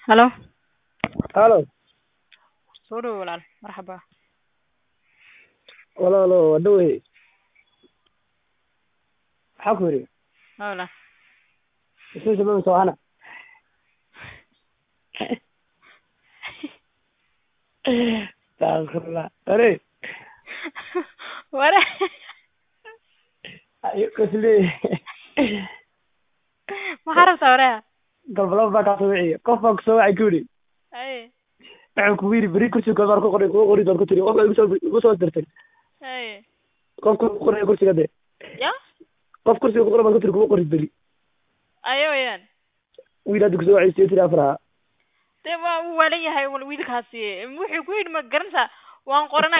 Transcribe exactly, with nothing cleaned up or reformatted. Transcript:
هلو الو سوري ولا مرحبا walaalo waa dhaweey maxaa ku yidhi ولا isu shabaab soohana astaghfirullah are ولا ayo kasle ما عرفت وراها galbalaba baa kaa soo wiciye qof baa kusoo wacay ku yidhi اي waxaan kugu yidhi beri kursiga gabaar ku qoray kugu qori doon ku tiri qofka igu soo igu soo dirtay اي qofka ku qoraya kursiga de يا qof kursiga ku qoray baan ku tiri kugu qori beri ايوه يان wiil hadda kusoo wacay siyo tiri afraha dee waa uu waalan yahay wiilkaasi wuxuu ku yidhi ma garanaysaa waan qoranay